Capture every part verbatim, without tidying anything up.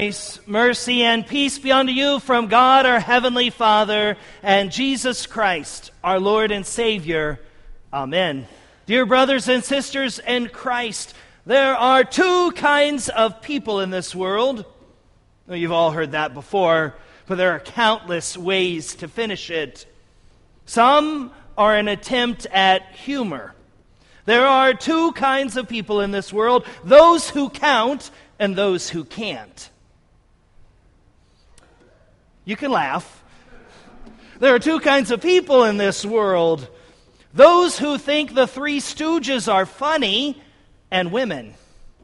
Grace, mercy, and peace be unto you from God our Heavenly Father and Jesus Christ, our Lord and Savior. Amen. Dear brothers and sisters in Christ, there are two kinds of people in this world. Well, you've all heard that before, but there are countless ways to finish it. Some are an attempt at humor. There are two kinds of people in this world, those who count and those who can't. You can laugh. There are two kinds of people in this world. Those who think the Three Stooges are funny, and women.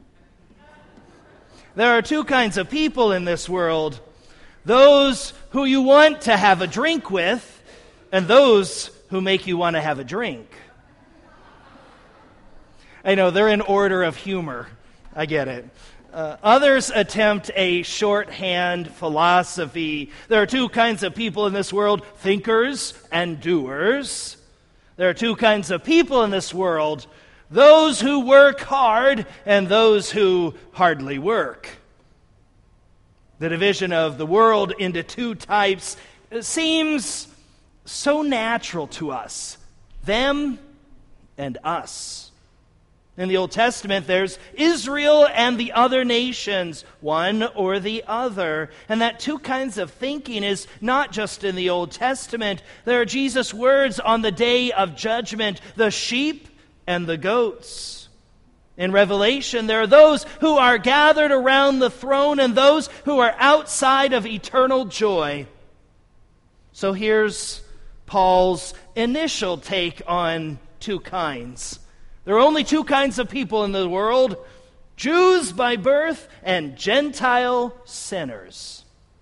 There are two kinds of people in this world. Those who you want to have a drink with, and those who make you want to have a drink. I know, they're in order of humor. I get it. Uh, others attempt a shorthand philosophy. There are two kinds of people in this world, thinkers and doers. There are two kinds of people in this world, those who work hard and those who hardly work. The division of the world into two types seems so natural to us, them and us. In the Old Testament, there's Israel and the other nations, one or the other. And that two kinds of thinking is not just in the Old Testament. There are Jesus' words on the day of judgment, the sheep and the goats. In Revelation, there are those who are gathered around the throne and those who are outside of eternal joy. So here's Paul's initial take on two kinds. There are only two kinds of people in the world, Jews by birth and Gentile sinners.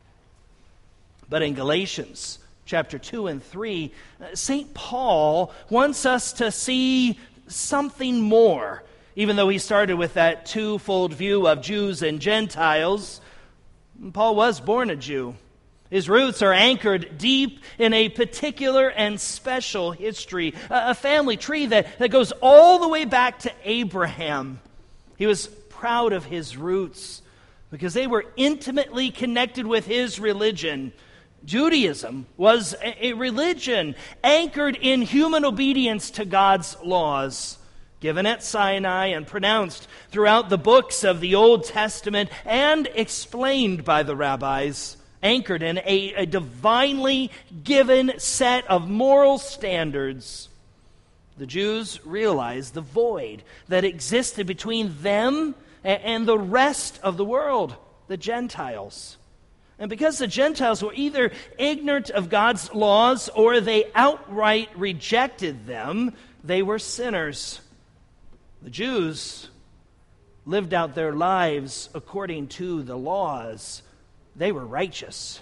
But in Galatians chapter two and three, Saint Paul wants us to see something more. Even though he started with that twofold view of Jews and Gentiles, Paul was born a Jew. His roots are anchored deep in a particular and special history, a family tree that, that goes all the way back to Abraham. He was proud of his roots because they were intimately connected with his religion. Judaism was a religion anchored in human obedience to God's laws, given at Sinai and pronounced throughout the books of the Old Testament and explained by the rabbis. Anchored in a, a divinely given set of moral standards. The Jews realized the void that existed between them and, and the rest of the world, the Gentiles. And because the Gentiles were either ignorant of God's laws or they outright rejected them, they were sinners. The Jews lived out their lives according to the laws. They were righteous.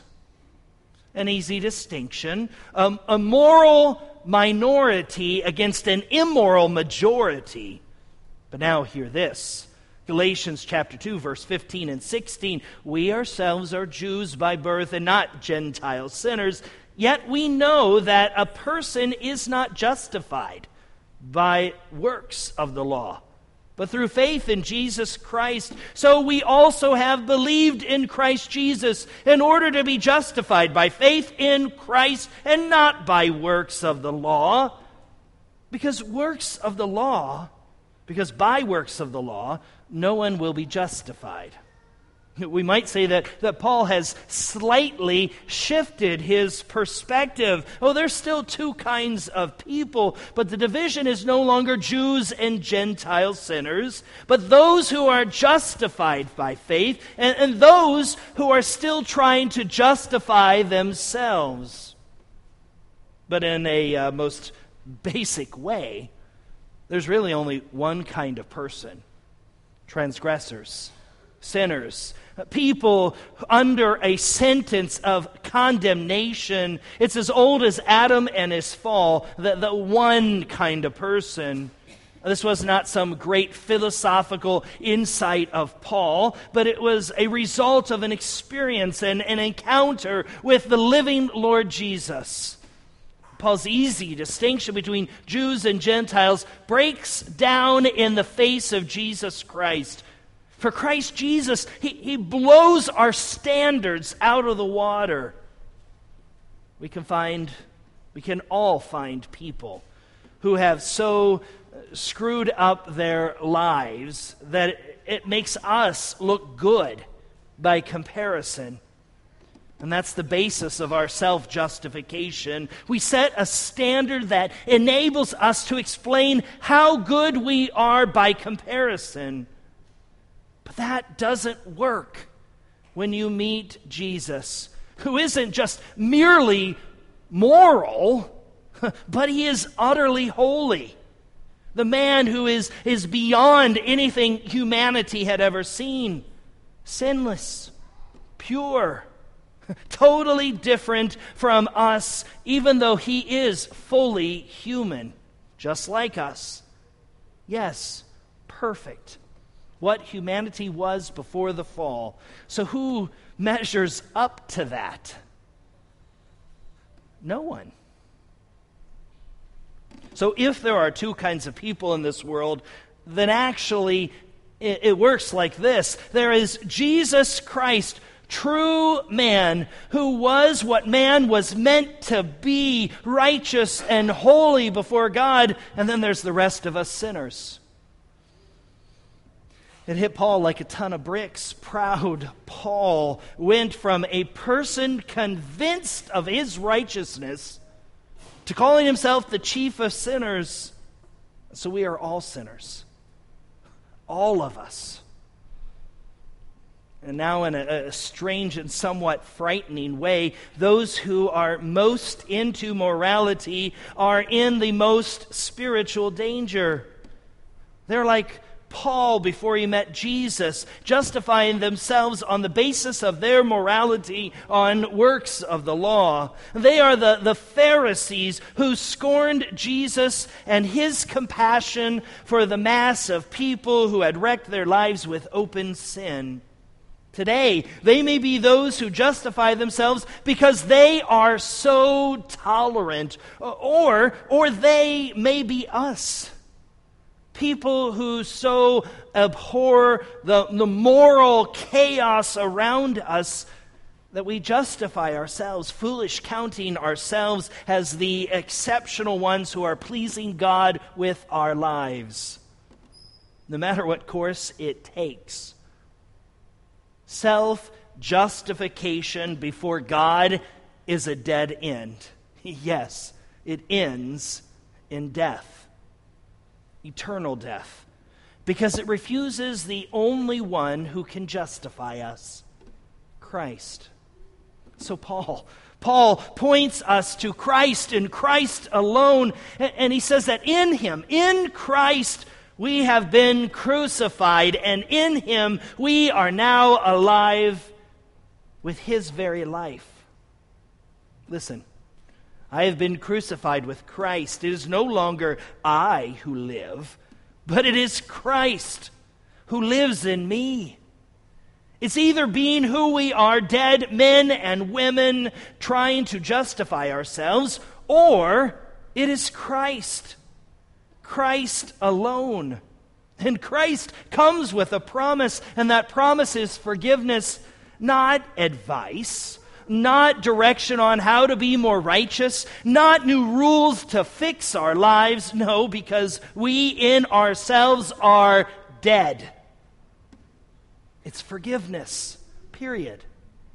An easy distinction. Um, a moral minority against an immoral majority. But now hear this. Galatians chapter two, verse fifteen and sixteen. We ourselves are Jews by birth and not Gentile sinners. Yet we know that a person is not justified by works of the law, but through faith in Jesus Christ. So we also have believed in Christ Jesus in order to be justified by faith in Christ and not by works of the law. Because works of the law, because by works of the law, no one will be justified. We might say that, that Paul has slightly shifted his perspective. Oh, there's still two kinds of people, but the division is no longer Jews and Gentile sinners, but those who are justified by faith and, and those who are still trying to justify themselves. But in a uh, most basic way, there's really only one kind of person: transgressors, sinners, people under a sentence of condemnation. It's as old as Adam and his fall, the, the one kind of person. This was not some great philosophical insight of Paul, but it was a result of an experience and an encounter with the living Lord Jesus. Paul's easy distinction between Jews and Gentiles breaks down in the face of Jesus Christ. For Christ Jesus, he, he blows our standards out of the water. We can find, we can all find people who have so screwed up their lives that it, it makes us look good by comparison. And that's the basis of our self-justification. We set a standard that enables us to explain how good we are by comparison. But that doesn't work when you meet Jesus, who isn't just merely moral, but he is utterly holy. The man who is, is beyond anything humanity had ever seen. Sinless, pure, totally different from us, even though he is fully human, just like us. Yes, perfect. What humanity was before the fall. So who measures up to that? No one. So if there are two kinds of people in this world, then actually it, it works like this. There is Jesus Christ, true man, who was what man was meant to be, righteous and holy before God, and then there's the rest of us sinners. It hit Paul like a ton of bricks. Proud Paul went from a person convinced of his righteousness to calling himself the chief of sinners. So we are all sinners. All of us. And now in a, a strange and somewhat frightening way, those who are most into morality are in the most spiritual danger. They're like Paul before he met Jesus, justifying themselves on the basis of their morality on works of the law. They are the, the Pharisees who scorned Jesus and his compassion for the mass of people who had wrecked their lives with open sin. Today, they may be those who justify themselves because they are so tolerant, or, or they may be us. People who so abhor the, the moral chaos around us that we justify ourselves, foolish, counting ourselves as the exceptional ones who are pleasing God with our lives, no matter what course it takes. Self-justification before God is a dead end. Yes, it ends in death. Eternal death, because it refuses the only one who can justify us, Christ. So Paul, Paul points us to Christ and Christ alone, and he says that in him, in Christ, we have been crucified, and in him we are now alive with his very life. Listen. I have been crucified with Christ. It is no longer I who live, but it is Christ who lives in me. It's either being who we are, dead men and women trying to justify ourselves, or it is Christ. Christ alone. And Christ comes with a promise, and that promise is forgiveness, not advice, not direction on how to be more righteous, not new rules to fix our lives. No, because we in ourselves are dead. It's forgiveness, period.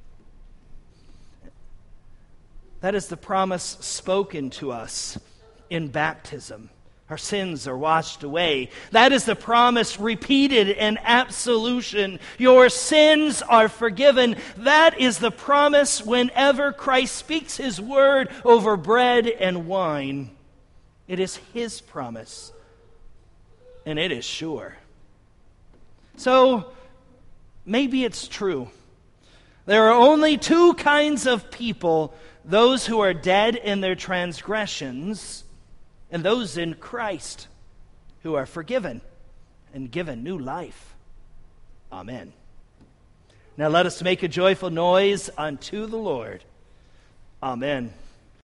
That is the promise spoken to us in baptism. Our sins are washed away. That is the promise repeated in absolution. Your sins are forgiven. That is the promise whenever Christ speaks his word over bread and wine. It is his promise, and it is sure. So, maybe it's true. There are only two kinds of people, those who are dead in their transgressions, and those in Christ who are forgiven and given new life. Amen. Now let us make a joyful noise unto the Lord. Amen.